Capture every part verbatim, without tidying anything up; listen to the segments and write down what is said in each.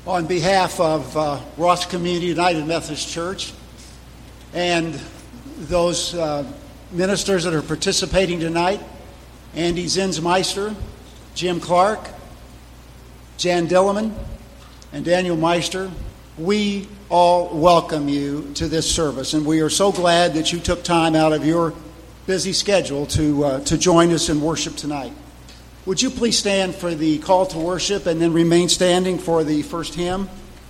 On behalf of uh, Ross Community United Methodist Church and those uh, ministers that are participating tonight, Andy Zinsmeister, Jim Clark, Jan Dilleman, and Daniel Meister, we all welcome you to this service, and we are so glad that you took time out of your busy schedule to uh, to join us in worship tonight. Would you please stand for the call to worship and then remain standing for the first hymn?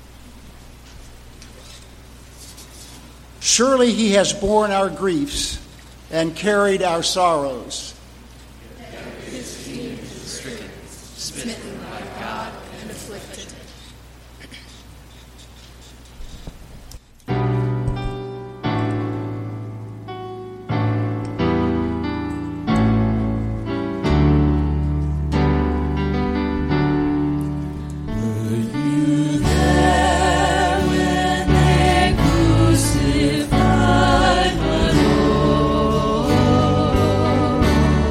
Surely he has borne our griefs and carried our sorrows. His feet stricken, smitten by God and afflicted. Crucified my Lord.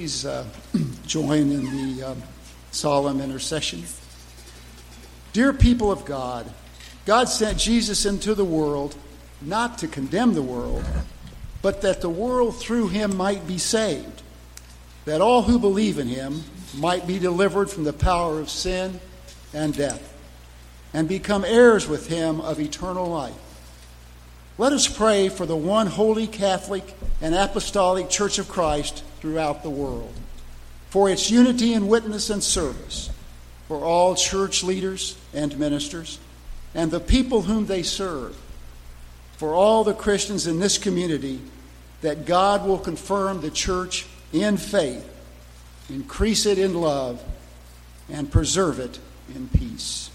please uh, join in the um, solemn intercession? Dear people of God, God sent Jesus into the world not to condemn the world, but that the world through him might be saved, that all who believe in him might be delivered from the power of sin and death, and become heirs with him of eternal life. Let us pray for the one holy Catholic and Apostolic Church of Christ throughout the world, for its unity in witness and service, for all church leaders and ministers, and the people whom they serve, for all the Christians in this community, that God will confirm the church in faith, increase it in love, and preserve it in peace.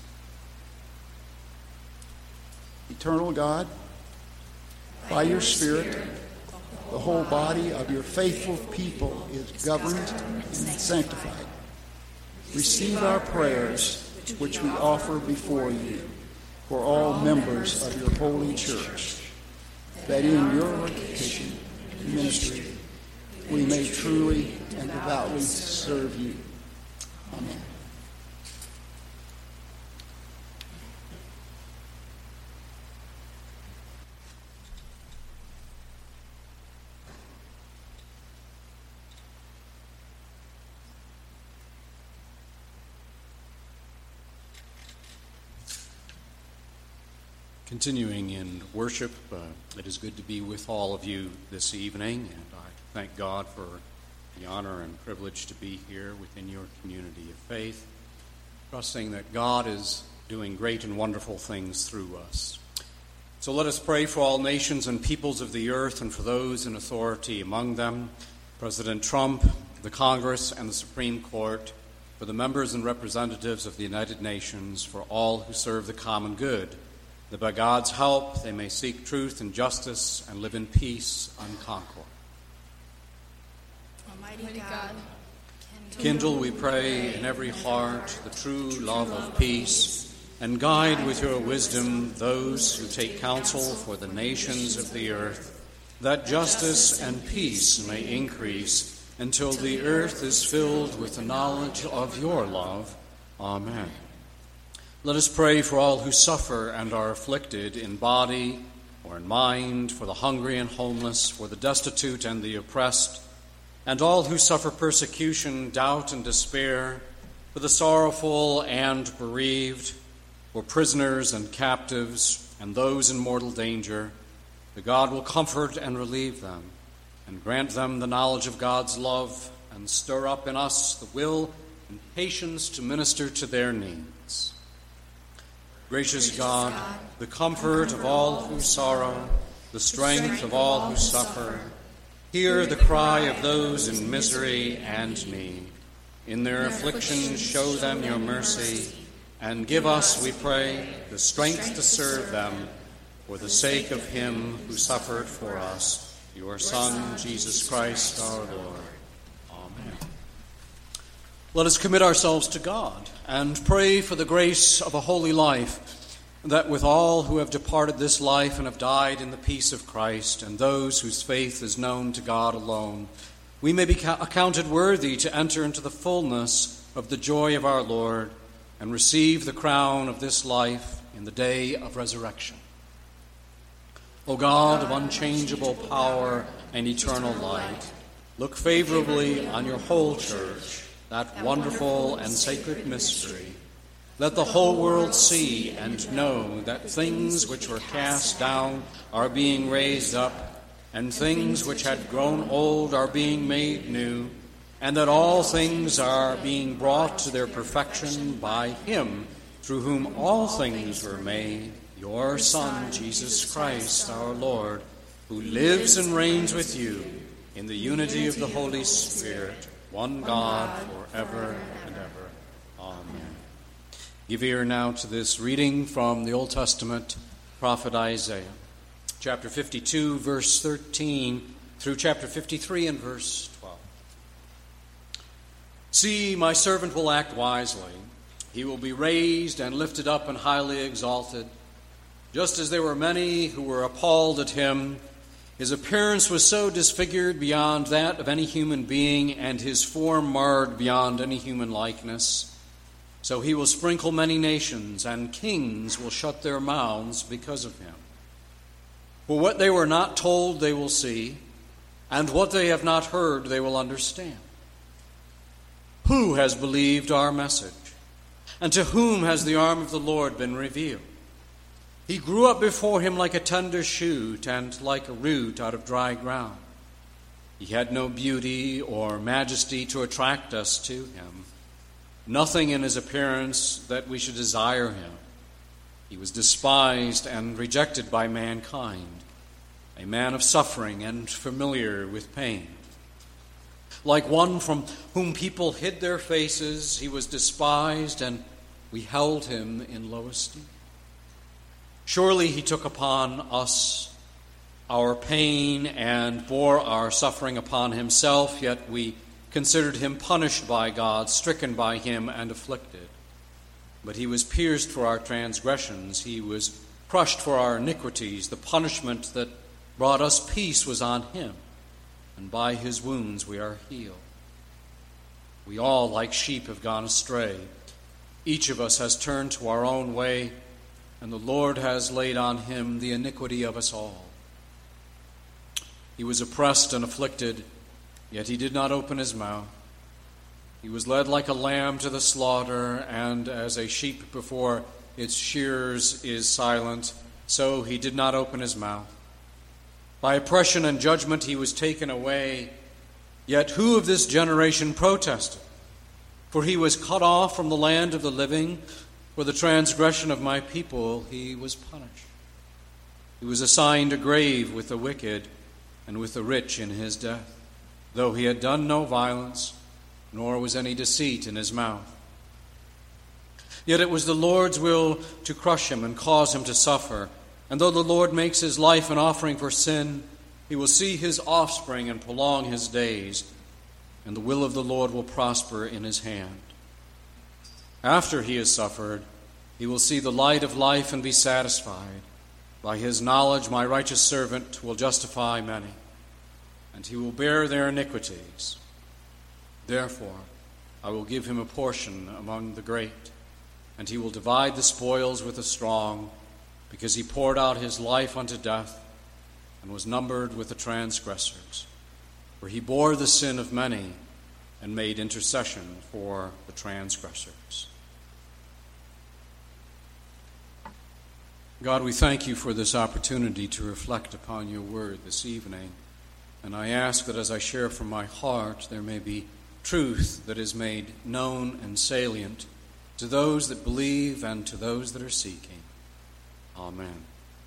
Eternal God, by your Spirit, the whole body of your faithful people is governed and sanctified. Receive our prayers, which we offer before you, for all members of your holy church, that in your vocation and ministry we may truly and devoutly serve you. Amen. Continuing in worship, uh, it is good to be with all of you this evening, and I thank God for the honor and privilege to be here within your community of faith, trusting that God is doing great and wonderful things through us. So let us pray for all nations and peoples of the earth and for those in authority among them, President Trump, the Congress, and the Supreme Court, for the members and representatives of the United Nations, for all who serve the common good, that by God's help they may seek truth and justice and live in peace unconquered. Almighty God, kindle, we pray, in every heart the true love of peace, and guide with your wisdom those who take counsel for the nations of the earth, that justice and peace may increase until the earth is filled with the knowledge of your love. Amen. Let us pray for all who suffer and are afflicted in body or in mind, for the hungry and homeless, for the destitute and the oppressed, and all who suffer persecution, doubt, and despair, for the sorrowful and bereaved, for prisoners and captives, and those in mortal danger, that God will comfort and relieve them, and grant them the knowledge of God's love, and stir up in us the will and patience to minister to their needs. Gracious God, the comfort of all who sorrow, the strength of all who suffer, hear the cry of those in misery and need. In their affliction, show them your mercy, and give us, we pray, the strength to serve them for the sake of him who suffered for us, your Son, Jesus Christ, our Lord. Amen. Let us commit ourselves to God and pray for the grace of a holy life, that with all who have departed this life and have died in the peace of Christ, and those whose faith is known to God alone, we may be accounted worthy to enter into the fullness of the joy of our Lord and receive the crown of this life in the day of resurrection. O God of unchangeable power and eternal light, look favorably on your whole church, that wonderful and sacred mystery. Let the whole world see and know that things which were cast down are being raised up, and things which had grown old are being made new, and that all things are being brought to their perfection by him, through whom all things were made, your Son, Jesus Christ, our Lord, who lives and reigns with you in the unity of the Holy Spirit, one God, forever and ever. Amen. Give ear now to this reading from the Old Testament prophet Isaiah, chapter fifty-two, verse thirteen, through chapter fifty-three and verse twelve. See, my servant will act wisely. He will be raised and lifted up and highly exalted. Just as there were many who were appalled at him, His appearance was so disfigured beyond that of any human being, and his form marred beyond any human likeness. So he will sprinkle many nations, and kings will shut their mouths because of him. For what they were not told they will see, and what they have not heard they will understand. Who has believed our message? And to whom has the arm of the Lord been revealed? He grew up before him like a tender shoot, and like a root out of dry ground. He had no beauty or majesty to attract us to him, nothing in his appearance that we should desire him. He was despised and rejected by mankind, a man of suffering and familiar with pain. Like one from whom people hid their faces, he was despised, and we held him in low esteem. Surely he took upon us our pain and bore our suffering upon himself, yet we considered him punished by God, stricken by him, and afflicted. But he was pierced for our transgressions, he was crushed for our iniquities. The punishment that brought us peace was on him, and by his wounds we are healed. We all, like sheep, have gone astray. Each of us has turned to our own way, and the Lord has laid on him the iniquity of us all. He was oppressed and afflicted, yet he did not open his mouth. He was led like a lamb to the slaughter, and as a sheep before its shearers is silent, so he did not open his mouth. By oppression and judgment he was taken away. Yet who of this generation protested? For he was cut off from the land of the living. For the transgression of my people he was punished. He was assigned a grave with the wicked and with the rich in his death, though he had done no violence, nor was any deceit in his mouth. Yet it was the Lord's will to crush him and cause him to suffer. And though the Lord makes his life an offering for sin, he will see his offspring and prolong his days, and the will of the Lord will prosper in his hand. After he has suffered, he will see the light of life and be satisfied. By his knowledge, my righteous servant will justify many, and he will bear their iniquities. Therefore, I will give him a portion among the great, and he will divide the spoils with the strong, because he poured out his life unto death and was numbered with the transgressors. For he bore the sin of many and made intercession for the transgressors. God, we thank you for this opportunity to reflect upon your word this evening. And I ask that as I share from my heart, there may be truth that is made known and salient to those that believe and to those that are seeking. Amen.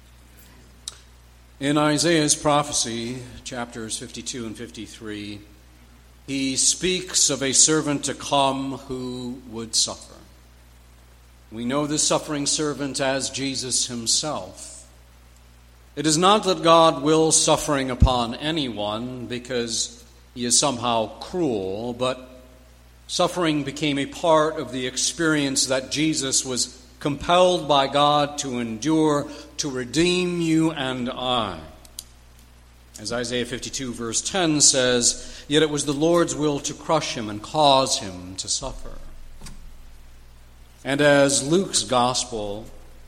In Isaiah's prophecy, chapters fifty-two and fifty-three, he speaks of a servant to come who would suffer. We know this suffering servant as Jesus himself. It is not that God wills suffering upon anyone because he is somehow cruel, but suffering became a part of the experience that Jesus was compelled by God to endure to redeem you and I. As Isaiah fifty-two verse ten says, yet it was the Lord's will to crush him and cause him to suffer. And as Luke's gospel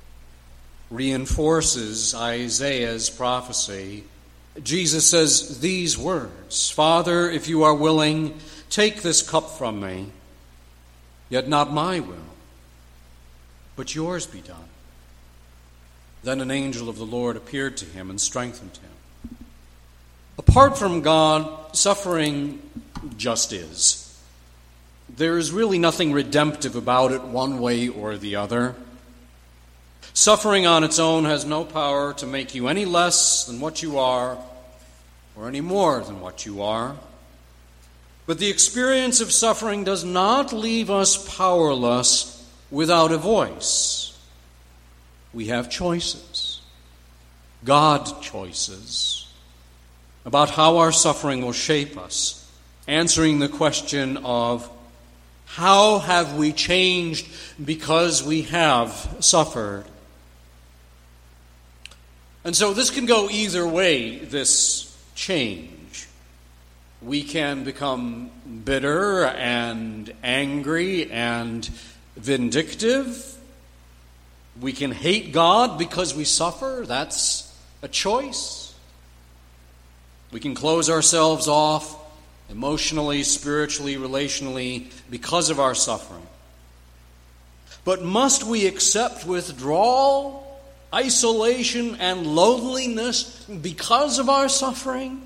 reinforces Isaiah's prophecy, Jesus says these words, Father, if you are willing, take this cup from me, yet not my will, but yours be done. Then an angel of the Lord appeared to him and strengthened him. Apart from God, suffering just is. There is really nothing redemptive about it one way or the other. Suffering on its own has no power to make you any less than what you are or any more than what you are. But the experience of suffering does not leave us powerless without a voice. We have choices, God choices, about how our suffering will shape us, answering the question of how have we changed because we have suffered? And so this can go either way, this change. We can become bitter and angry and vindictive. We can hate God because we suffer. That's a choice. We can close ourselves off emotionally, spiritually, relationally because of our suffering. But must we accept withdrawal, isolation, and loneliness because of our suffering?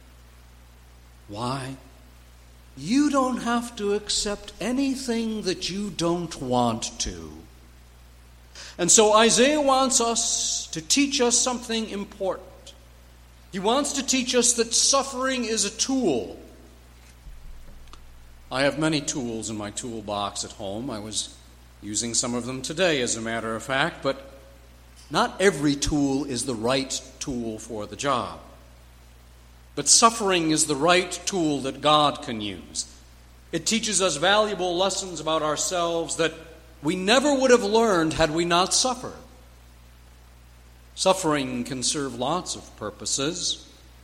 Why? You don't have to accept anything that you don't want to. And so Isaiah wants us to teach us something important. He wants to teach us that suffering is a tool. I have many tools in my toolbox at home. I was using some of them today, as a matter of fact, but not every tool is the right tool for the job. But suffering is the right tool that God can use. It teaches us valuable lessons about ourselves that we never would have learned had we not suffered. Suffering can serve lots of purposes.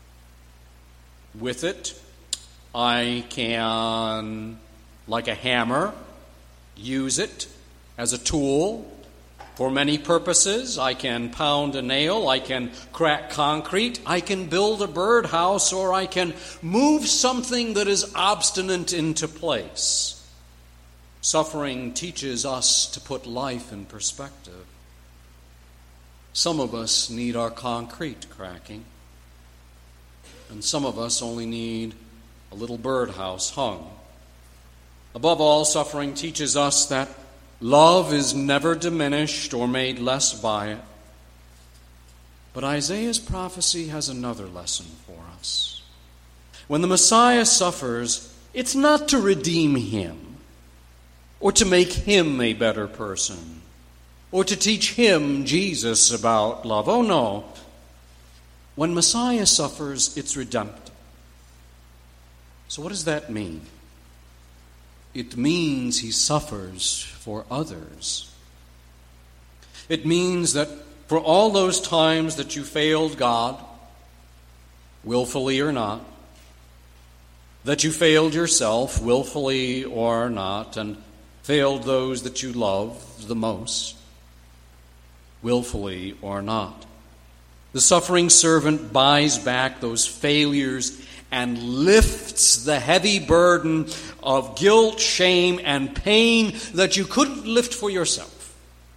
With it, I can, like a hammer, use it as a tool for many purposes. I can pound a nail, I can crack concrete, I can build a birdhouse, or I can move something that is obstinate into place. Suffering teaches us to put life in perspective. Some of us need our concrete cracking, and some of us only need a little birdhouse hung. Above all, suffering teaches us that love is never diminished or made less by it. But Isaiah's prophecy has another lesson for us. When the Messiah suffers, it's not to redeem him, or to make him a better person, or to teach him, Jesus, about love. Oh no. When Messiah suffers, it's redemptive. So what does that mean? It means he suffers for others. It means that for all those times that you failed God, willfully or not, that you failed yourself, willfully or not, and failed those that you loved the most, willfully or not, the suffering servant buys back those failures and lifts the heavy burden of guilt, shame, and pain that you couldn't lift for yourself.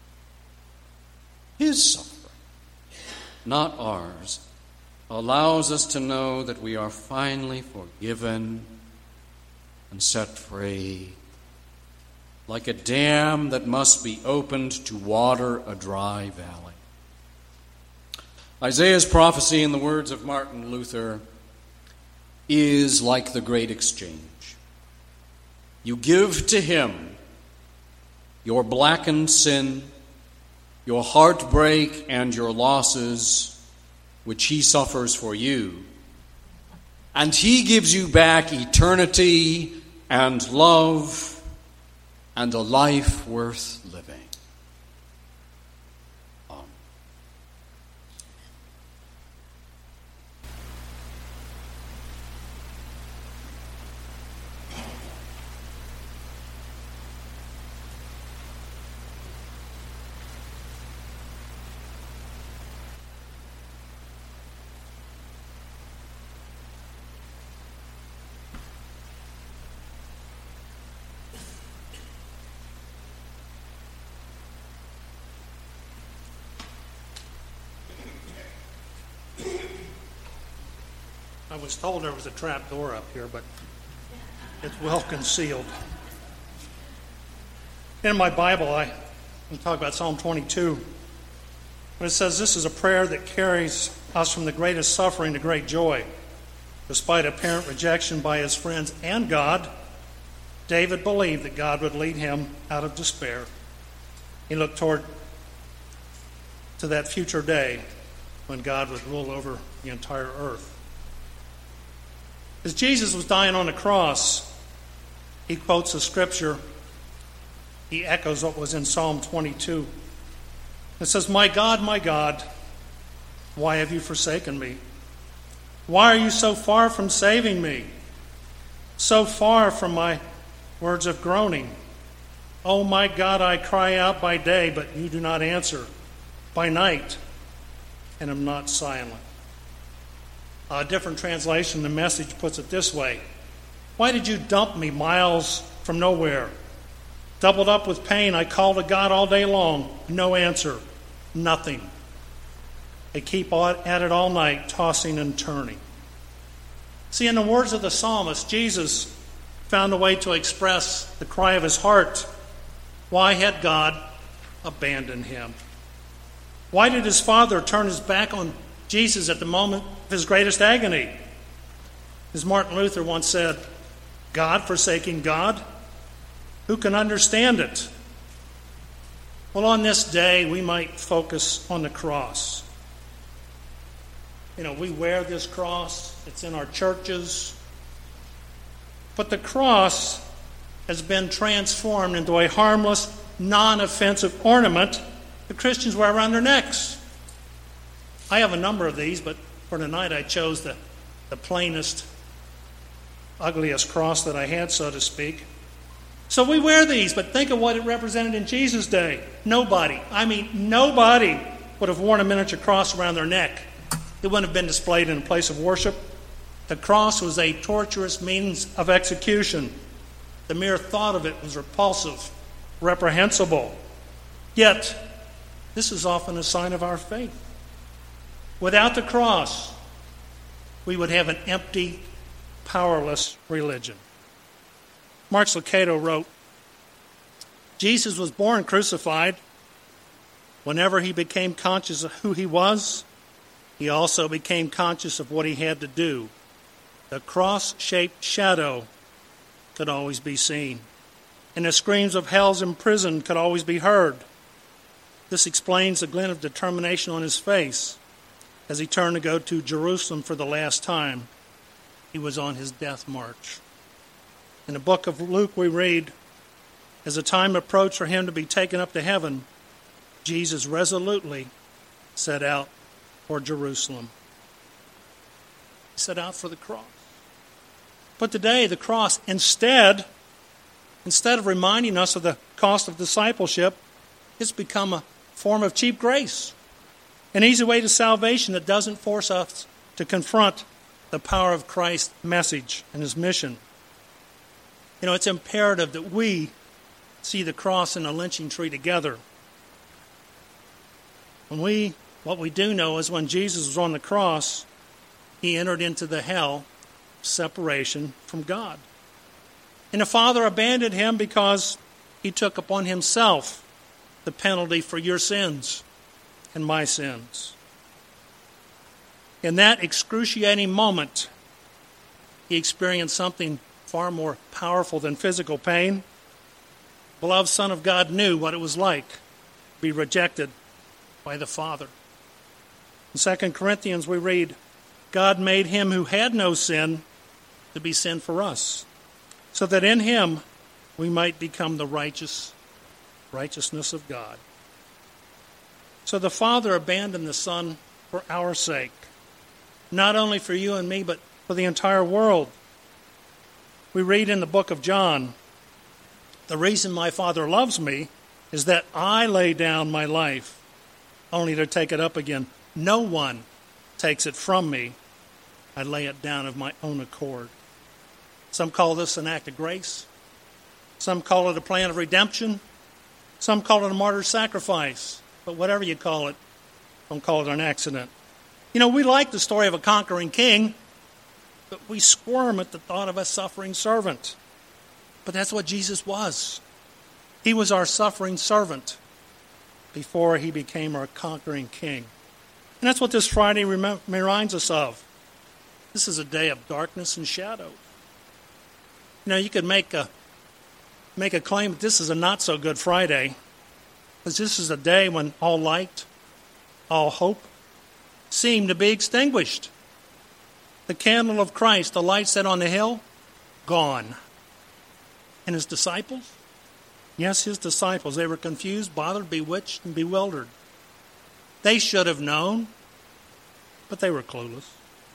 His suffering, not ours, allows us to know that we are finally forgiven and set free, like a dam that must be opened to water a dry valley. Isaiah's prophecy, in the words of Martin Luther, is like the great exchange. You give to him your blackened sin, your heartbreak, and your losses, which he suffers for you, and he gives you back eternity and love and a life worth living. I was told there was a trap door up here, but it's well concealed. In my Bible, I we talk about Psalm twenty-two, but it says this is a prayer that carries us from the greatest suffering to great joy. Despite apparent rejection by his friends and God, David believed that God would lead him out of despair. He looked toward to that future day when God would rule over the entire earth. As Jesus was dying on the cross, he quotes a scripture. He echoes what was in Psalm twenty-two. It says, "My God, my God, Why have you forsaken me? Why are you so far from saving me? So far from my words of groaning? Oh my God, I cry out by day, but you do not answer. By night, and am not silent. A different translation, the Message, puts it this way. Why did you dump me miles from nowhere? Doubled up with pain, I called to God all day long. No answer. Nothing. They keep at it all night, tossing and turning. See, in the words of the psalmist, Jesus found a way to express the cry of his heart. Why had God abandoned him? Why did his Father turn his back on Jesus at the moment of his greatest agony? As Martin Luther once said, God forsaking God? Who can understand it? Well, on this day, we might focus on the cross. You know, we wear this cross. It's in our churches. But the cross has been transformed into a harmless, non-offensive ornament the Christians wear around their necks. I have a number of these, but for tonight I chose the, the plainest, ugliest cross that I had, so to speak. So we wear these, but think of what it represented in Jesus' day. Nobody, I mean nobody, would have worn a miniature cross around their neck. It wouldn't have been displayed in a place of worship. The cross was a torturous means of execution. The mere thought of it was repulsive, reprehensible. Yet, this is often a sign of our faith. Without the cross, we would have an empty, powerless religion. Mark Lucado wrote, Jesus was born crucified. Whenever he became conscious of who he was, he also became conscious of what he had to do. The cross-shaped shadow could always be seen, and the screams of hell's imprisoned could always be heard. This explains the glint of determination on his face as he turned to go to Jerusalem for the last time. He was on his death march. In the book of Luke we read, as the time approached for him to be taken up to heaven, Jesus resolutely set out for Jerusalem. He set out for the cross. But today the cross, instead, instead of reminding us of the cost of discipleship, it's become a form of cheap grace. An easy way to salvation that doesn't force us to confront the power of Christ's message and his mission. You know, it's imperative that we see the cross and the lynching tree together. When we, what we do know is when Jesus was on the cross, he entered into the hell of separation from God. And the Father abandoned him because he took upon himself the penalty for your sins and my sins. In that excruciating moment, he experienced something far more powerful than physical pain. The beloved Son of God knew what it was like to be rejected by the Father. In Second Corinthians we read, God made him who had no sin to be sin for us, so that in him we might become the righteous righteousness of God. So the Father abandoned the Son for our sake, not only for you and me, but for the entire world. We read in the book of John, the reason my Father loves me is that I lay down my life only to take it up again. No one takes it from me. I lay it down of my own accord. Some call this an act of grace. Some call it a plan of redemption. Some call it a martyr's sacrifice. But whatever you call it, don't call it an accident. You know, we like the story of a conquering king, but we squirm at the thought of a suffering servant. But that's what Jesus was. He was our suffering servant before he became our conquering king. And that's what this Friday rem- reminds us of. This is a day of darkness and shadow. You know, you could make a make a claim that this is a not so good Friday, because this is a day when all light, all hope seem to be extinguished. The candle of Christ, the light set on the hill, gone. And his disciples? Yes, his disciples. They were confused, bothered, bewitched, and bewildered. They should have known. but they were clueless.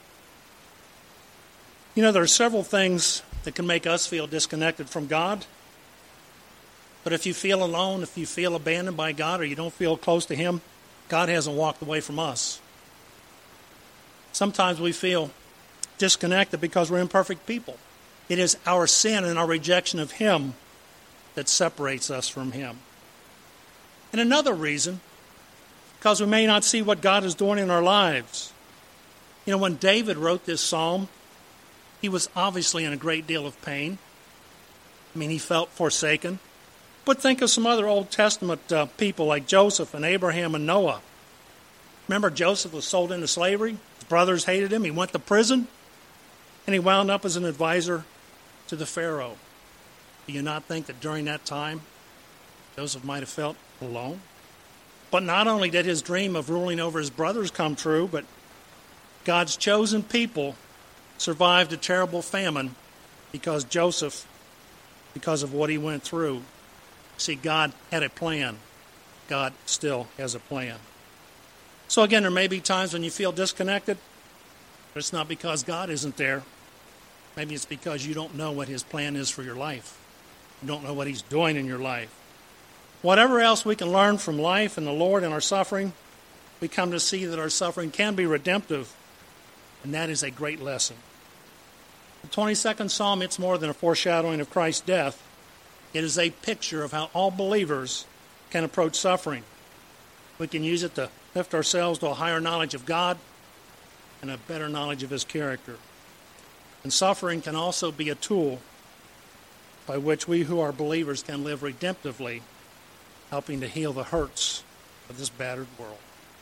You know, there are several things that can make us feel disconnected from God. But if you feel alone, if you feel abandoned by God, or you don't feel close to Him, God hasn't walked away from us. Sometimes we feel disconnected because we're imperfect people. It is our sin and our rejection of Him that separates us from Him. And another reason, because we may not see what God is doing in our lives. You know, when David wrote this psalm, he was obviously in a great deal of pain. I mean, he felt forsaken. But think of some other Old Testament uh, people like Joseph and Abraham and Noah. Remember, Joseph was sold into slavery. His brothers hated him. He went to prison. And he wound up as an advisor to the Pharaoh. Do you not think that during that time, Joseph might have felt alone? But not only did his dream of ruling over his brothers come true, but God's chosen people survived a terrible famine because Joseph, because of what he went through. See, God had a plan. God still has a plan. So again, there may be times when you feel disconnected, but it's not because God isn't there. Maybe it's because you don't know what His plan is for your life. You don't know what He's doing in your life. Whatever else we can learn from life and the Lord and our suffering, we come to see that our suffering can be redemptive, and that is a great lesson. The twenty-second Psalm, it's more than a foreshadowing of Christ's death. It is a picture of how all believers can approach suffering. We can use it to lift ourselves to a higher knowledge of God and a better knowledge of His character. And suffering can also be a tool by which we who are believers can live redemptively, helping to heal the hurts of this battered world.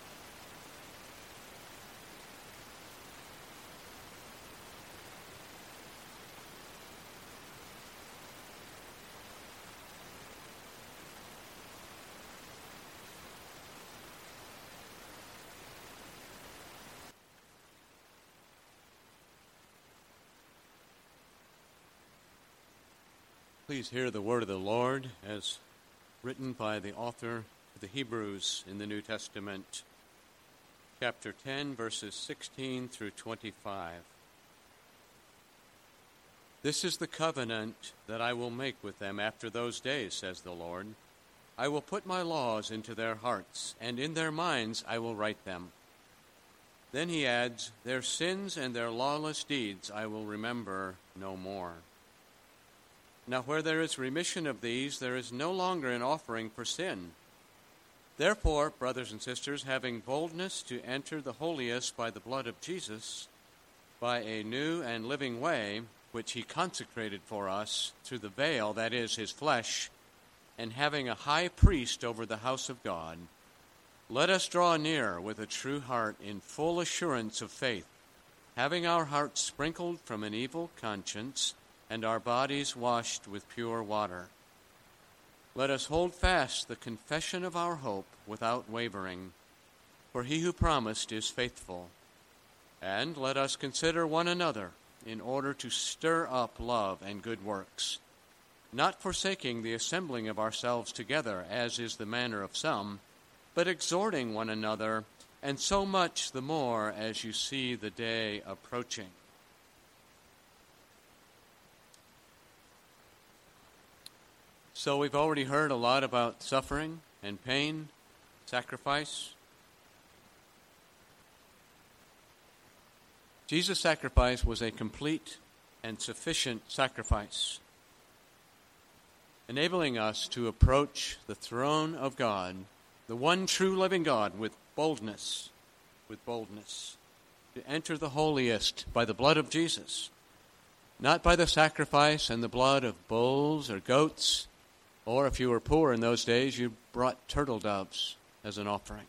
Please hear the word of the Lord as written by the author of the Hebrews in the New Testament, chapter ten, verses sixteen through twenty-five. This is the covenant that I will make with them after those days, says the Lord. I will put my laws into their hearts, and in their minds I will write them. Then he adds, their sins and their lawless deeds I will remember no more. Now where there is remission of these, there is no longer an offering for sin. Therefore, brothers and sisters, having boldness to enter the holiest by the blood of Jesus, by a new and living way, which He consecrated for us through the veil, that is, His flesh, and having a high priest over the house of God, let us draw near with a true heart in full assurance of faith, having our hearts sprinkled from an evil conscience, and our bodies washed with pure water. Let us hold fast the confession of our hope without wavering, for He who promised is faithful. And let us consider one another in order to stir up love and good works, not forsaking the assembling of ourselves together, as is the manner of some, but exhorting one another, and so much the more as you see the day approaching. So we've already heard a lot about suffering and pain, sacrifice. Jesus' sacrifice was a complete and sufficient sacrifice, enabling us to approach the throne of God, the one true living God, with boldness, with boldness, to enter the holiest by the blood of Jesus, not by the sacrifice and the blood of bulls or goats, or if you were poor in those days, you brought turtle doves as an offering.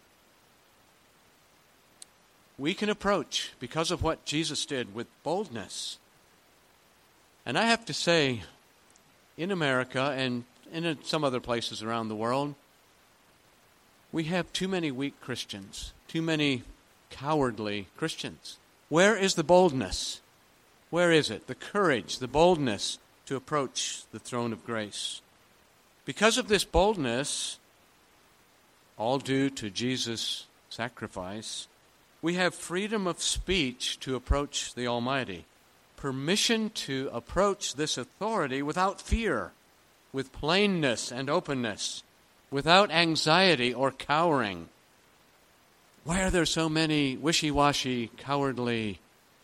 We can approach, because of what Jesus did, with boldness. And I have to say, in America and in some other places around the world, we have too many weak Christians, too many cowardly Christians. Where is the boldness? Where is it? The courage, the boldness to approach the throne of grace. Because of this boldness, all due to Jesus' sacrifice, We have freedom of speech to approach the Almighty, permission to approach this authority without fear, with plainness and openness, without anxiety or cowering. Why are there so many wishy-washy, cowardly,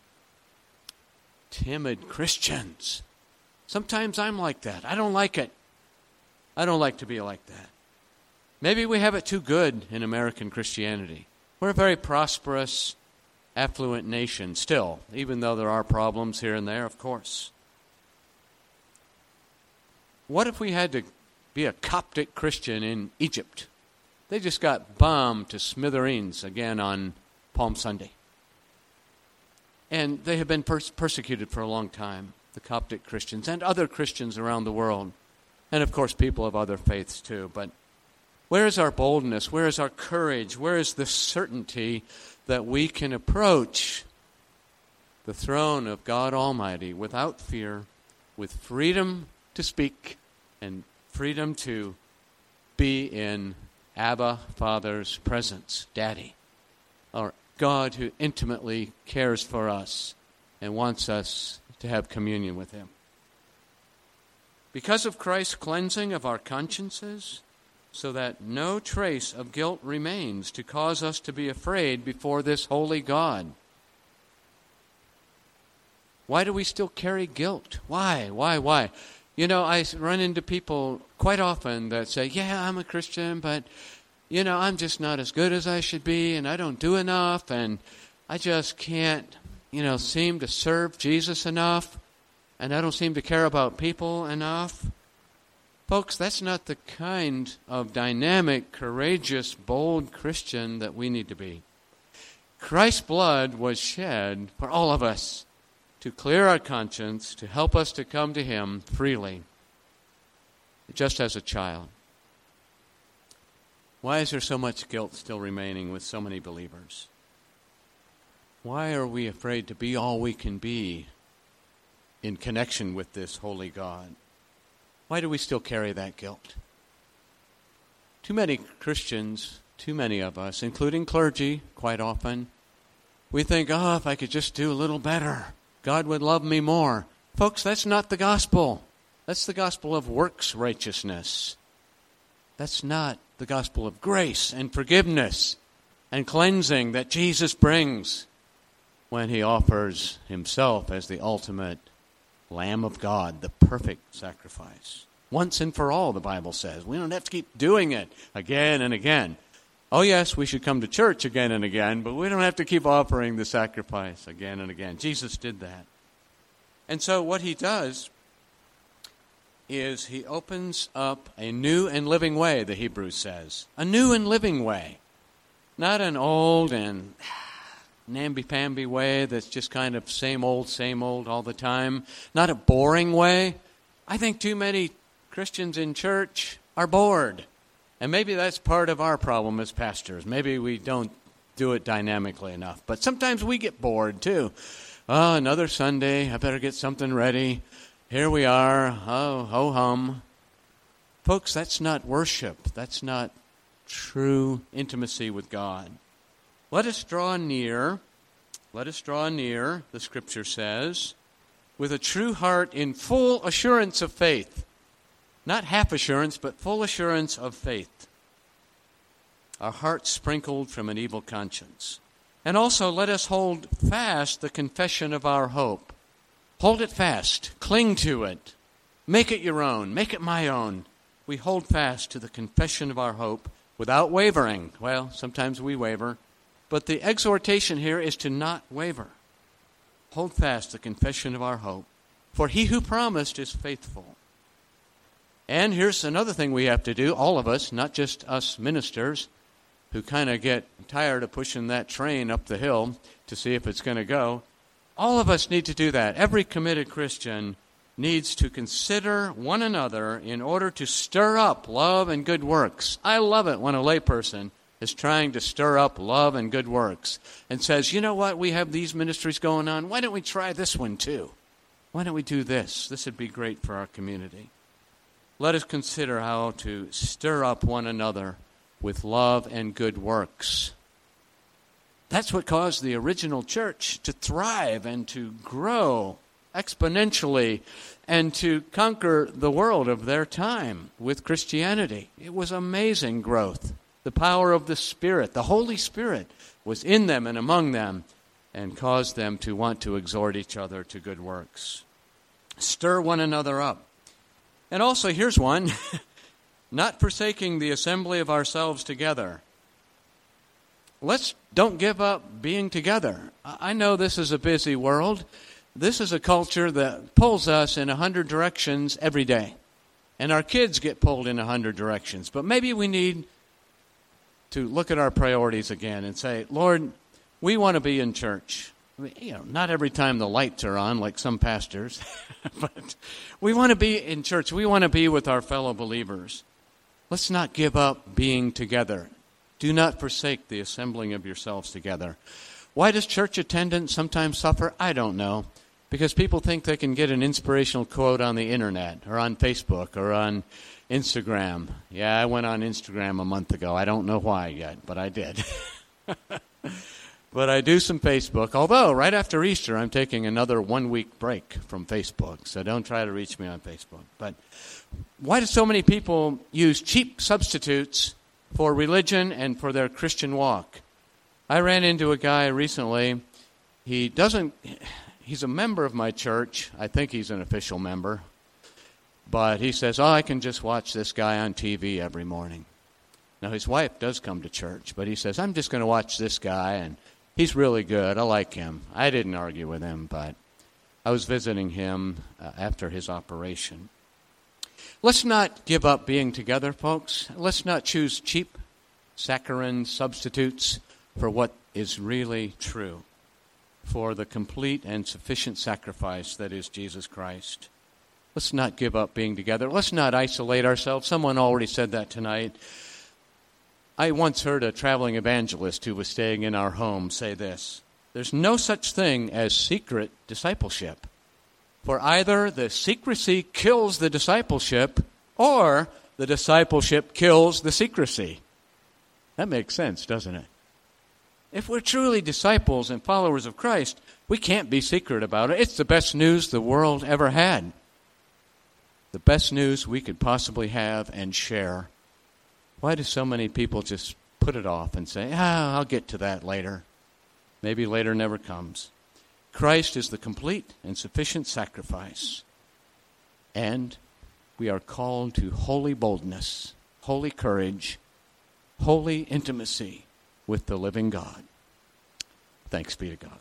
timid Christians? Sometimes I'm like that. I don't like it. I don't like to be like that. Maybe we have it too good in American Christianity. We're a very prosperous, affluent nation still, even though there are problems here and there, of course. What if we had to be a Coptic Christian in Egypt? They just got bombed to smithereens again on Palm Sunday. And they have been pers- persecuted for a long time, the Coptic Christians and other Christians around the world. And, of course, people of other faiths, too. But where is our boldness? Where is our courage? Where is the certainty that we can approach the throne of God Almighty without fear, with freedom to speak and freedom to be in Abba, Father's presence, Daddy, our God who intimately cares for us and wants us to have communion with Him? Because of Christ's cleansing of our consciences, so that no trace of guilt remains to cause us to be afraid before this holy God. Why do we still carry guilt? Why? Why? Why? You know, I run into people quite often that say, yeah, I'm a Christian, but, you know, I'm just not as good as I should be, and I don't do enough, and I just can't, you know, seem to serve Jesus enough, and I don't seem to care about people enough. Folks, that's not the kind of dynamic, courageous, bold Christian that we need to be. Christ's blood was shed for all of us to clear our conscience, to help us to come to Him freely, just as a child. Why is there so much guilt still remaining with so many believers? Why are we afraid to be all we can be in connection with this holy God? Why do we still carry that guilt? Too many Christians, too many of us, including clergy quite often, we think, oh, if I could just do a little better, God would love me more. Folks, that's not the gospel. That's the gospel of works righteousness. That's not the gospel of grace and forgiveness and cleansing that Jesus brings when He offers Himself as the ultimate Lamb of God, the perfect sacrifice. Once and for all, the Bible says. We don't have to keep doing it again and again. Oh, yes, we should come to church again and again, but we don't have to keep offering the sacrifice again and again. Jesus did that. And so what He does is He opens up a new and living way, the Hebrews says. A new and living way. Not an old and namby-pamby way that's just kind of same old, same old all the time. Not a boring way. I think too many Christians in church are bored. And maybe that's part of our problem as pastors. Maybe we don't do it dynamically enough. But sometimes we get bored too. Oh, another Sunday. I better get something ready. Here we are. Oh, ho-hum. Folks, that's not worship. That's not true intimacy with God. Let us draw near, let us draw near, the Scripture says, with a true heart in full assurance of faith. Not half assurance, but full assurance of faith. Our hearts sprinkled from an evil conscience. And also let us hold fast the confession of our hope. Hold it fast. Cling to it. Make it your own. Make it my own. We hold fast to the confession of our hope without wavering. Well, sometimes we waver. But the exhortation here is to not waver. Hold fast the confession of our hope. For He who promised is faithful. And here's another thing we have to do, all of us, not just us ministers, who kind of get tired of pushing that train up the hill to see if it's going to go. All of us need to do that. Every committed Christian needs to consider one another in order to stir up love and good works. I love it when a layperson is trying to stir up love and good works and says, you know what, we have these ministries going on. Why don't we try this one too? Why don't we do this? This would be great for our community. Let us consider how to stir up one another with love and good works. That's what caused the original church to thrive and to grow exponentially and to conquer the world of their time with Christianity. It was amazing growth. The power of the Spirit, the Holy Spirit, was in them and among them and caused them to want to exhort each other to good works. Stir one another up. And also, here's one, not forsaking the assembly of ourselves together. Let's don't give up being together. I know this is a busy world. This is a culture that pulls us in a hundred directions every day. And our kids get pulled in a hundred directions. But maybe we need to look at our priorities again and say, Lord, we want to be in church. I mean, you know, not every time the lights are on like some pastors, but we want to be in church. We want to be with our fellow believers. Let's not give up being together. Do not forsake the assembling of yourselves together. Why does church attendance sometimes suffer? I don't know. Because people think they can get an inspirational quote on the internet or on Facebook or on Instagram. Yeah, I went on Instagram a month ago. I don't know why yet, but I did. But I do some Facebook, although right after Easter I'm taking another one-week break from Facebook, so don't try to reach me on Facebook. But why do so many people use cheap substitutes for religion and for their Christian walk? I ran into a guy recently. He doesn't, he's a member of my church. I think he's an official member. But he says, oh, I can just watch this guy on T V every morning. Now, his wife does come to church, but he says, I'm just going to watch this guy, and he's really good. I like him. I didn't argue with him, but I was visiting him uh, after his operation. Let's not give up being together, folks. Let's not choose cheap, saccharine substitutes for what is really true, for the complete and sufficient sacrifice that is Jesus Christ. Let's not give up being together. Let's not isolate ourselves. Someone already said that tonight. I once heard a traveling evangelist who was staying in our home say this: there's no such thing as secret discipleship. For either the secrecy kills the discipleship or the discipleship kills the secrecy. That makes sense, doesn't it? If we're truly disciples and followers of Christ, we can't be secret about it. It's the best news the world ever had. The best news we could possibly have and share. Why do so many people just put it off and say, ah, I'll get to that later? Maybe later never comes. Christ is the complete and sufficient sacrifice. And we are called to holy boldness, holy courage, holy intimacy with the living God. Thanks be to God.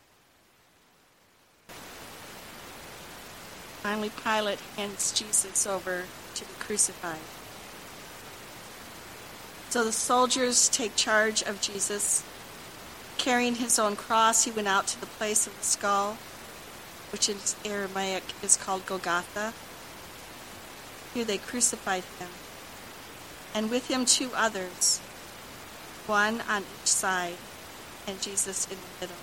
Finally, Pilate hands Jesus over to be crucified. So the soldiers take charge of Jesus. Carrying his own cross, he went out to the place of the skull, which in Aramaic is called Golgotha. Here they crucified him, and with him two others, one on each side, and Jesus in the middle.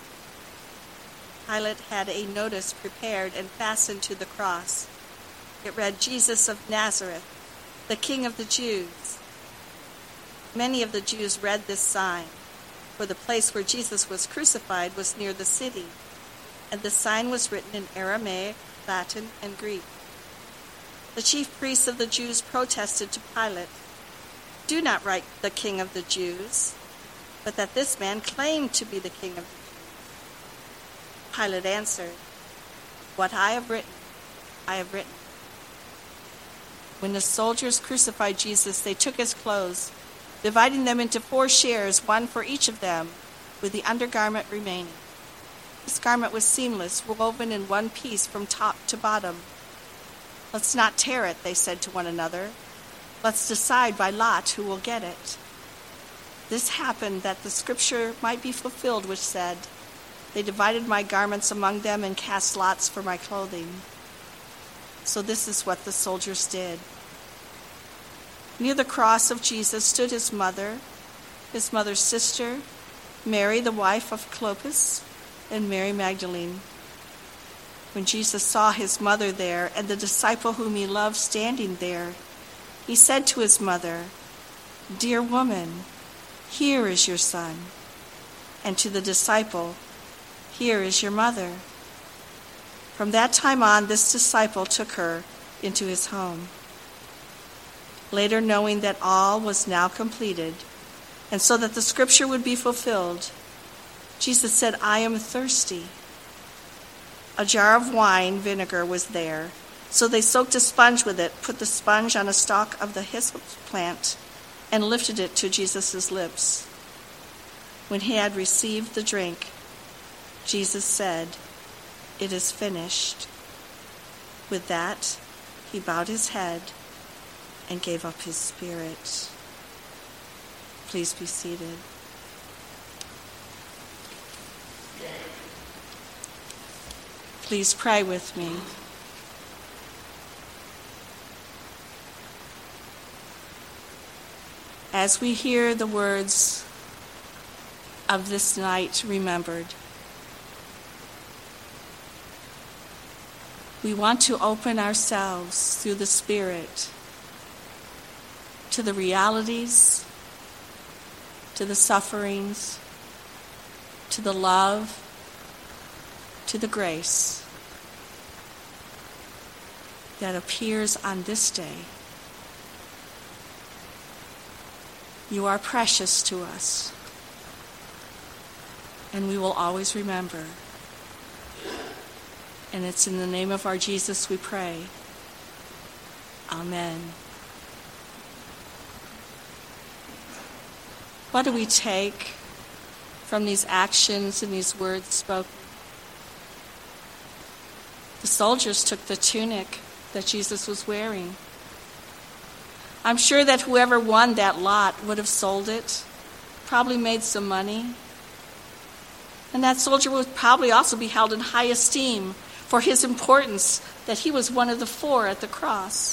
Pilate had a notice prepared and fastened to the cross. It read, Jesus of Nazareth, the King of the Jews. Many of the Jews read this sign, for the place where Jesus was crucified was near the city, and the sign was written in Aramaic, Latin, and Greek. The chief priests of the Jews protested to Pilate, do not write the King of the Jews, but that this man claimed to be the King of the Jews. Pilate answered, what I have written, I have written. When the soldiers crucified Jesus, they took his clothes, dividing them into four shares, one for each of them, with the undergarment remaining. This garment was seamless, woven in one piece from top to bottom. Let's not tear it, they said to one another. Let's decide by lot who will get it. This happened that the scripture might be fulfilled, which said, they divided my garments among them and cast lots for my clothing. So this is what the soldiers did. Near the cross of Jesus stood his mother, his mother's sister, Mary, the wife of Clopas, and Mary Magdalene. When Jesus saw his mother there and the disciple whom he loved standing there, he said to his mother, dear woman, here is your son. and to the disciple, "Here is your mother." From that time on, this disciple took her into his home. Later, knowing that all was now completed, and so that the scripture would be fulfilled, Jesus said, "I am thirsty." A jar of wine vinegar was there, so they soaked a sponge with it, put the sponge on a stalk of the hyssop plant, and lifted it to Jesus' lips. When he had received the drink, Jesus said, "It is finished." With that, he bowed his head and gave up his spirit. Please be seated. Please pray with me. As we hear the words of this night remembered, we want to open ourselves through the Spirit to the realities, to the sufferings, to the love, to the grace that appears on this day. You are precious to us, and we will always remember. And it's in the name of our Jesus we pray. Amen. What do we take from these actions and these words spoken? The soldiers took the tunic that Jesus was wearing. I'm sure that whoever won that lot would have sold it, probably made some money. And that soldier would probably also be held in high esteem for his importance, that he was one of the four at the cross.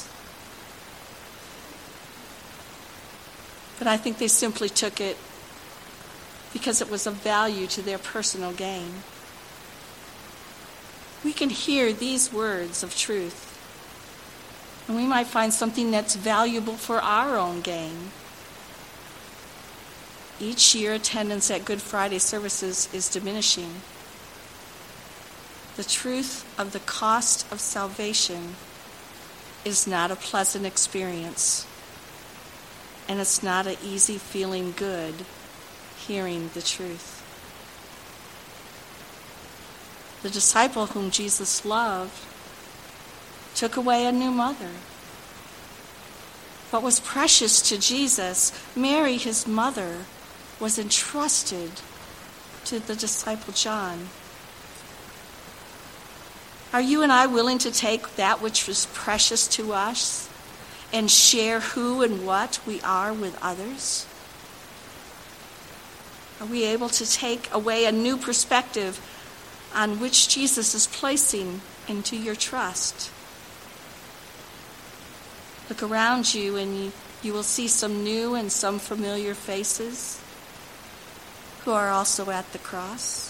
But I think they simply took it because it was of value to their personal gain. We can hear these words of truth, and we might find something that's valuable for our own gain. Each year, attendance at Good Friday services is diminishing. The truth of the cost of salvation is not a pleasant experience, and it's not an easy feeling good hearing the truth. The disciple whom Jesus loved took away a new mother. What was precious to Jesus, Mary, his mother, was entrusted to the disciple John. Are you and I willing to take that which was precious to us and share who and what we are with others? Are we able to take away a new perspective on which Jesus is placing into your trust? Look around you and you, you will see some new and some familiar faces who are also at the cross.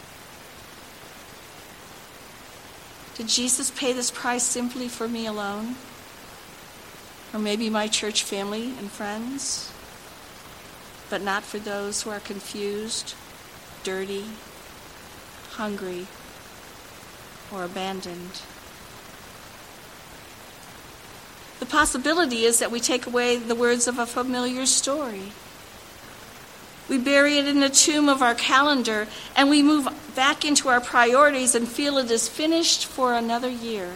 Did Jesus pay this price simply for me alone? Or maybe my church family and friends? But not for those who are confused, dirty, hungry, or abandoned. The possibility is that we take away the words of a familiar story. We bury it in the tomb of our calendar, and we move back into our priorities and feel it is finished for another year.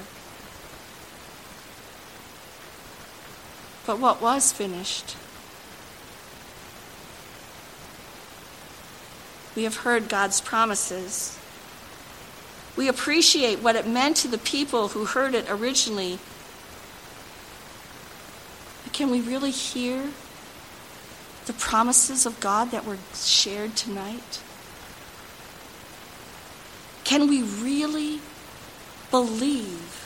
But what was finished? We have heard God's promises. We appreciate what it meant to the people who heard it originally. But can we really hear the promises of God that were shared tonight? Can we really believe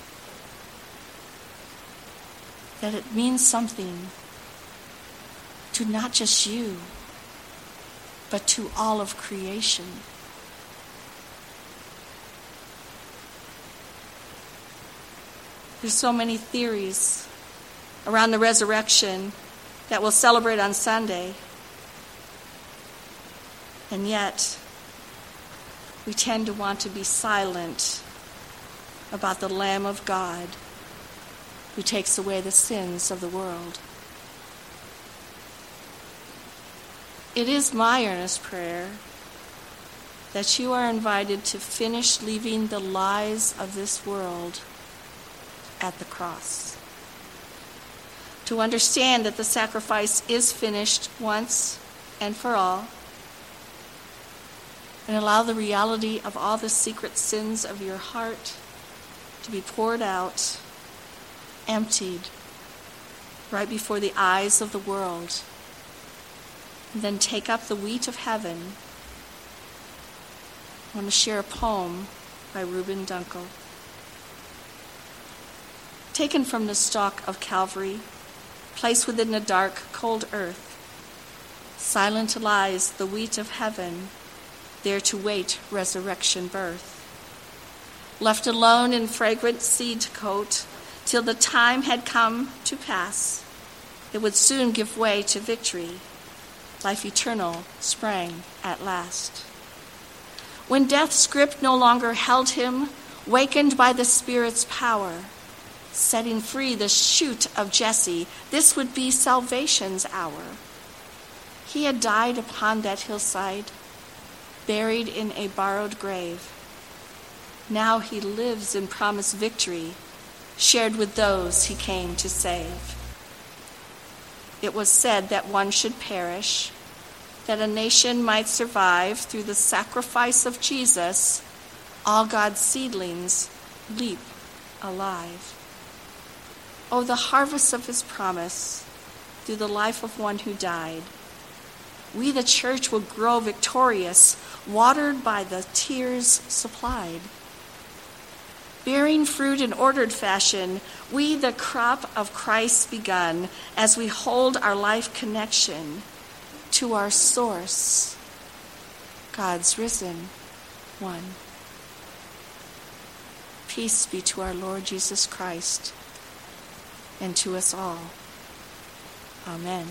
that it means something to not just you, but to all of creation? There's so many theories around the resurrection that we'll celebrate on Sunday. And yet, we tend to want to be silent about the Lamb of God who takes away the sins of the world. It is my earnest prayer that you are invited to finish leaving the lies of this world at the cross. To understand that the sacrifice is finished once and for all, and allow the reality of all the secret sins of your heart to be poured out, emptied, right before the eyes of the world. And then take up the wheat of heaven. I want to share a poem by Reuben Dunkel. Taken from the stalk of Calvary, placed within the dark, cold earth, silent lies the wheat of heaven, there to wait resurrection birth. Left alone in fragrant seed coat, till the time had come to pass, it would soon give way to victory. Life eternal sprang at last. When death's grip no longer held him, wakened by the Spirit's power, setting free the shoot of Jesse, this would be salvation's hour. He had died upon that hillside, buried in a borrowed grave. Now he lives in promised victory, shared with those he came to save. It was said that one should perish, that a nation might survive through the sacrifice of Jesus. All God's seedlings leap alive. Oh, the harvest of his promise through the life of one who died. We, the church, will grow victorious, watered by the tears supplied. Bearing fruit in ordered fashion, we, the crop of Christ begun, as we hold our life connection to our source, God's risen one. Peace be to our Lord Jesus Christ and to us all. Amen.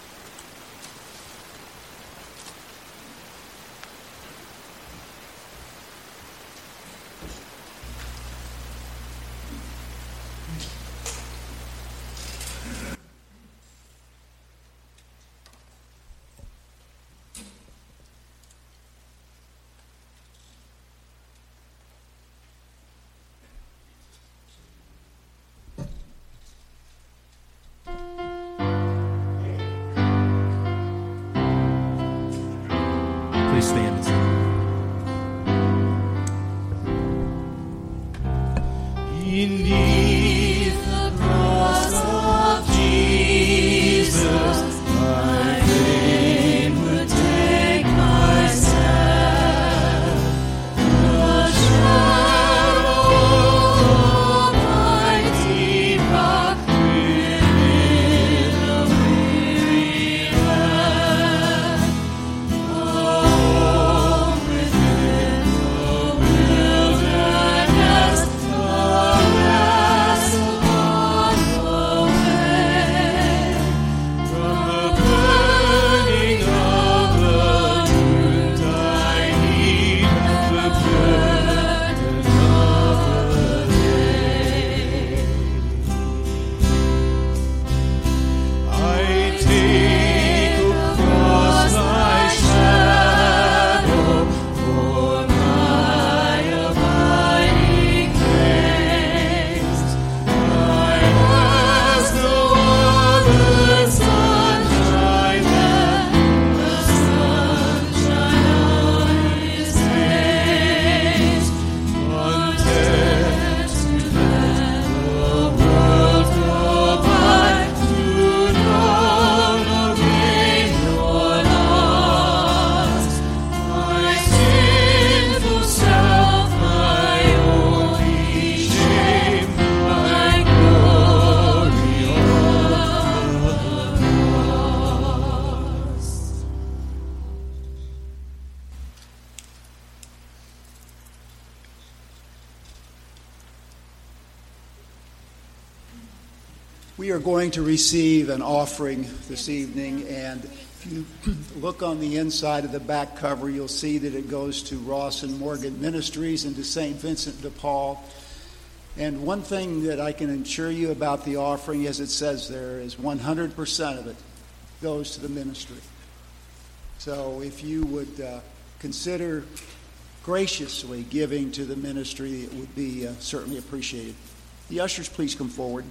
Please stand and sing. Beneath the cross of Jesus, my pain would take my stand. The shadow of mighty rock within the weary land. Oh, within the wilderness, We are going to receive an offering this evening, and If you look on the inside of the back cover, you'll see that it goes to Ross and Morgan Ministries and to Saint Vincent de Paul. And one thing that I can assure you about the offering, as it says there, is one hundred percent of it goes to the ministry. So if you would uh, consider graciously giving to the ministry, it would be uh, certainly appreciated. The ushers, please come forward.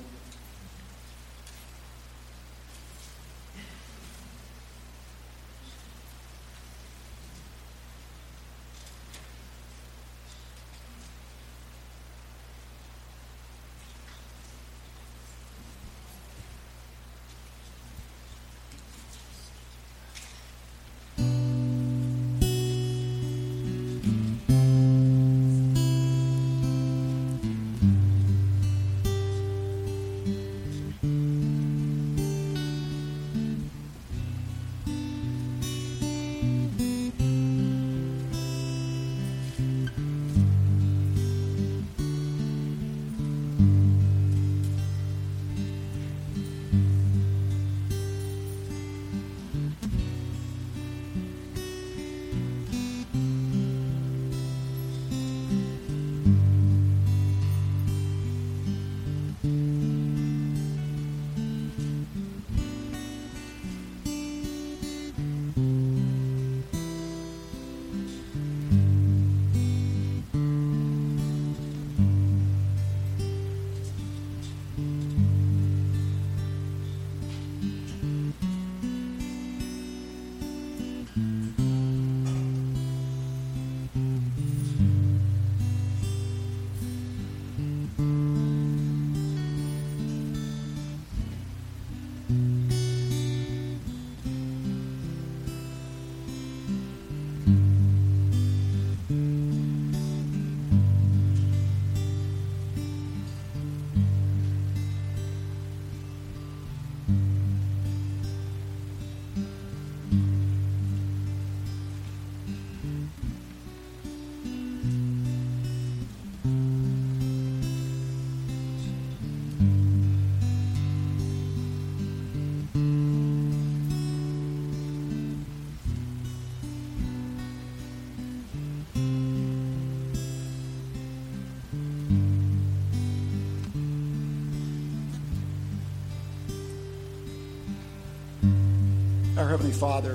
Our Heavenly Father,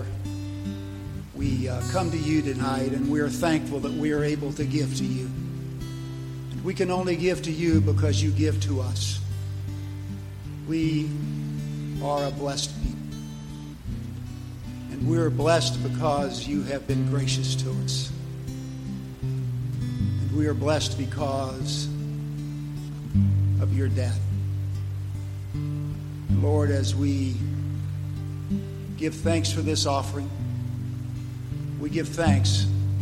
we uh, come to you tonight, and we are thankful that we are able to give to you. And we can only give to you because you give to us. We are a blessed people. And we are blessed because you have been gracious to us. And we are blessed because of your death. And Lord, as we give thanks for this offering, we give thanks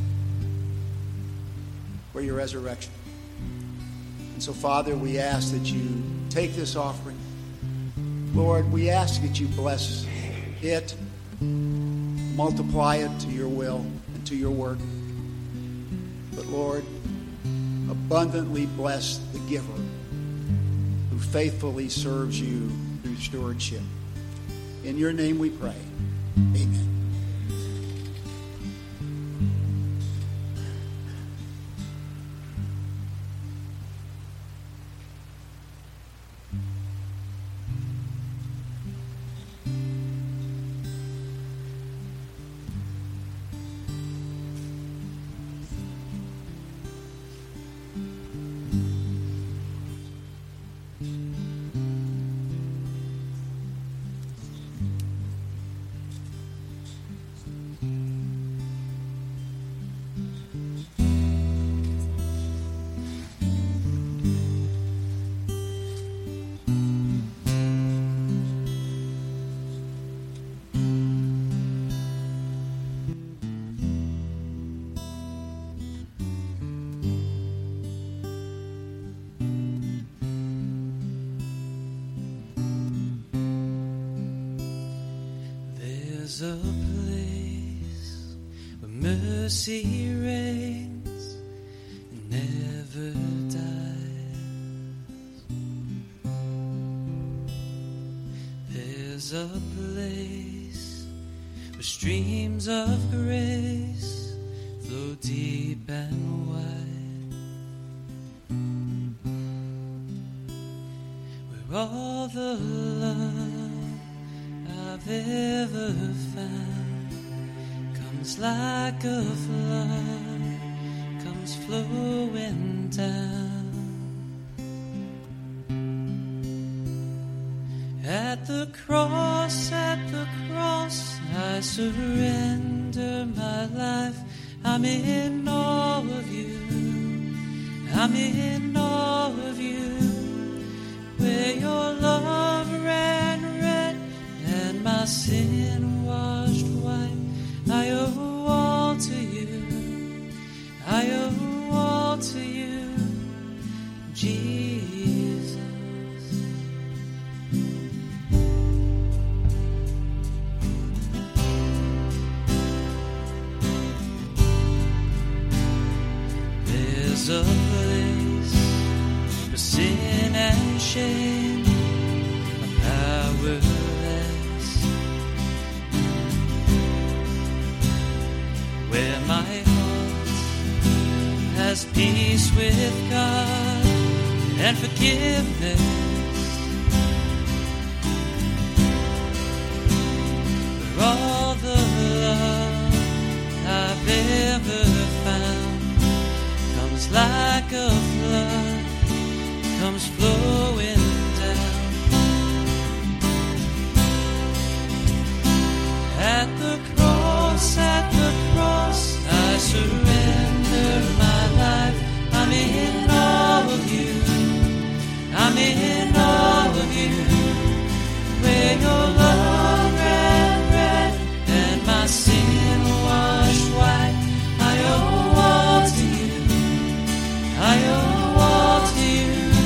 for your resurrection. And so, Father, we ask that you take this offering. Lord, we ask that you bless it, multiply it to your will and to your work. But, Lord, abundantly bless the giver who faithfully serves you through stewardship. In your name we pray. Amen. There's a place where mercy reigns and never dies. There's a place streams of grace flow deep and wide, where all the love I've ever found comes like a flood, comes flowing down. At the cross, at the cross, I surrender my life. I'm in awe of you, I'm in awe of you, where your love ran red and my sin washed white. I owe all to you, I owe all to you, Jesus. There's a place where sin and shame are powerless, where my heart has peace with God and forgiveness, where all the love I've ever found comes like a flood, comes flowing down. At the cross, at the cross, I surrender my life. I'm in awe of you, I'm in awe of you, where your love ran red and my sin washed white. I owe all to you, I owe all to you.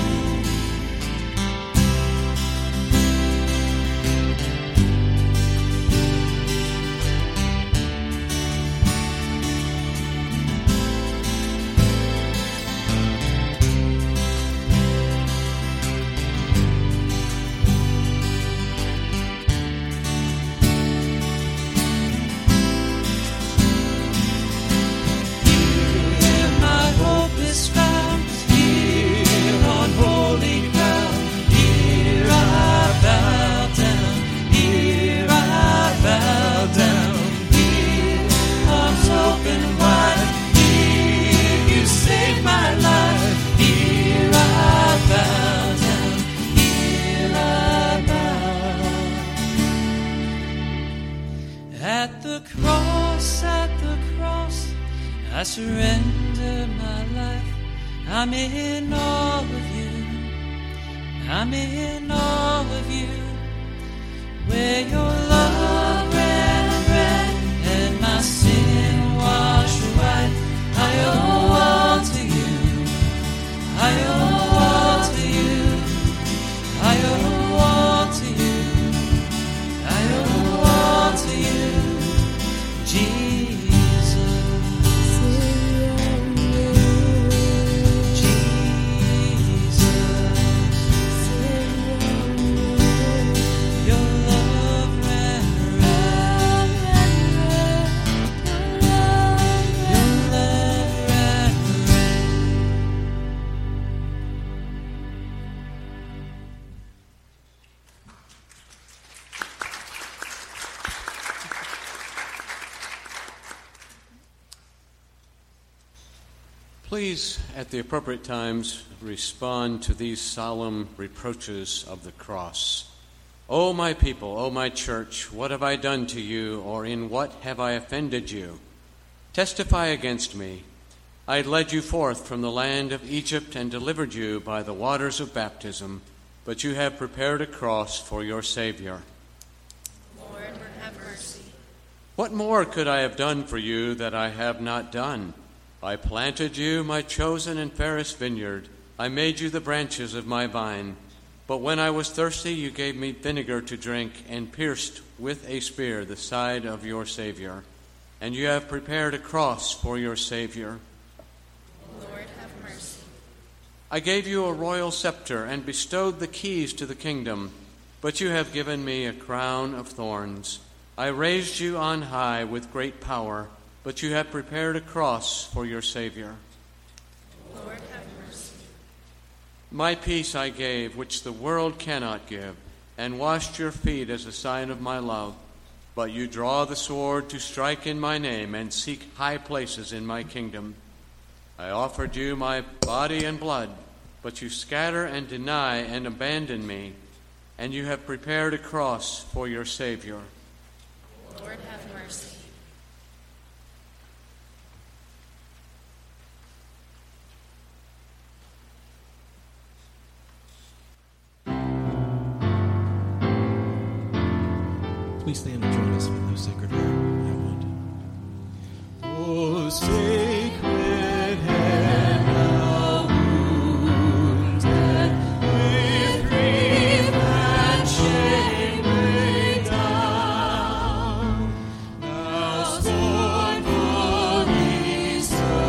Here my hope is found, here on holy ground. Here I bow down, here I bow down. Here arms open wide, here you save my life. Here I bow down, here I bow. At the cross, at the cross, I surrender my life. I'm in awe of you, I'm in awe of you, where your love ran red and my sin washed white. I owe all to you, I owe all to you, I owe all to you, I owe all to you, Jesus. Your love ran red, your love ran red. Please, at the appropriate times, respond to these solemn reproaches of the cross. O my people, O my church, what have I done to you, or in what have I offended you? Testify against me. I led you forth from the land of Egypt and delivered you by the waters of baptism, but you have prepared a cross for your Savior. Lord, have mercy. What more could I have done for you that I have not done? I planted you, my chosen and fairest vineyard. I made you the branches of my vine. But when I was thirsty, you gave me vinegar to drink, and pierced with a spear the side of your Savior. And you have prepared a cross for your Savior. Lord, have mercy. I gave you a royal scepter and bestowed the keys to the kingdom, but you have given me a crown of thorns. I raised you on high with great power, but you have prepared a cross for your Savior. Lord, have mercy. My peace I gave, which the world cannot give, and washed your feet as a sign of my love. But you draw the sword to strike in my name and seek high places in my kingdom. I offered you my body and blood, but you scatter and deny and abandon me, and you have prepared a cross for your Savior. Lord, have mercy. Please stand and join us with those sacred prayer. Oh, sacred head, now wounded, with grief and shame weighed down, now scornfully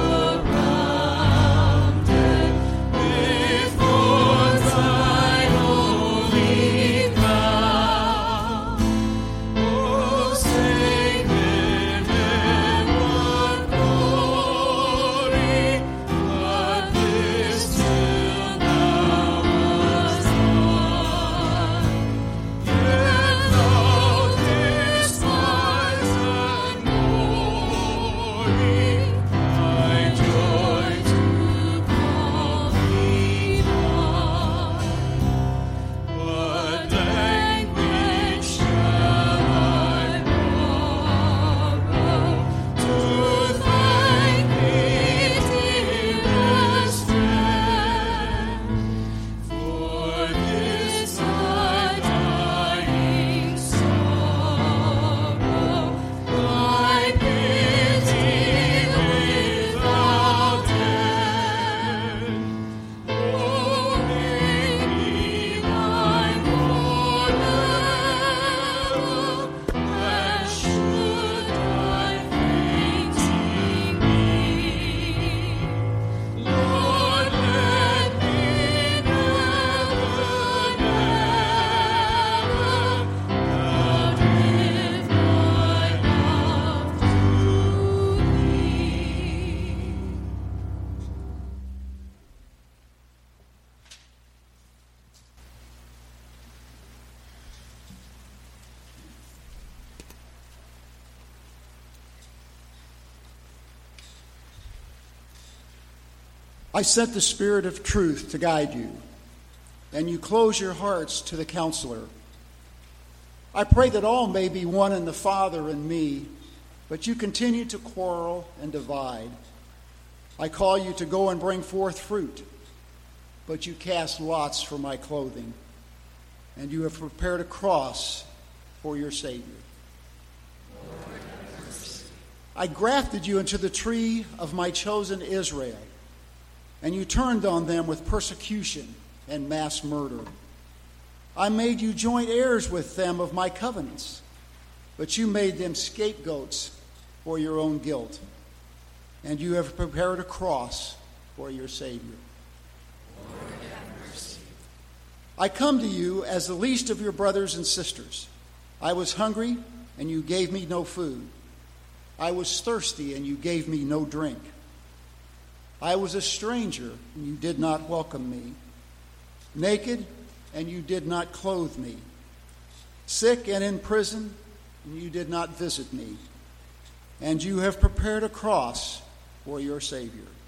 surrounded, with thorns thy holy crown. Oh, sacred head, what glory, but this till now was done. Yet thou didst rise and glory, thy joy to call me thine. What language shall I borrow to thank thee, dearest friend, for this my dying sorrow, thy pity without end. Oh, make me thy Lord ever, and should thy fainting be, Lord, let me never, never outlive thy love to thee. I sent the Spirit of truth to guide you, and you close your hearts to the Counselor. I pray that all may be one in the Father and me, but you continue to quarrel and divide. I call you to go and bring forth fruit, but you cast lots for my clothing, and you have prepared a cross for your Savior. I grafted you into the tree of my chosen Israel, and you turned on them with persecution and mass murder. I made you joint heirs with them of my covenants, but you made them scapegoats for your own guilt, and you have prepared a cross for your Savior. Lord, have mercy. I come to you as the least of your brothers and sisters. I was hungry, and you gave me no food. I was thirsty, and you gave me no drink. I was a stranger, and you did not welcome me. Naked, and you did not clothe me. Sick and in prison, and you did not visit me. And you have prepared a cross for your Savior.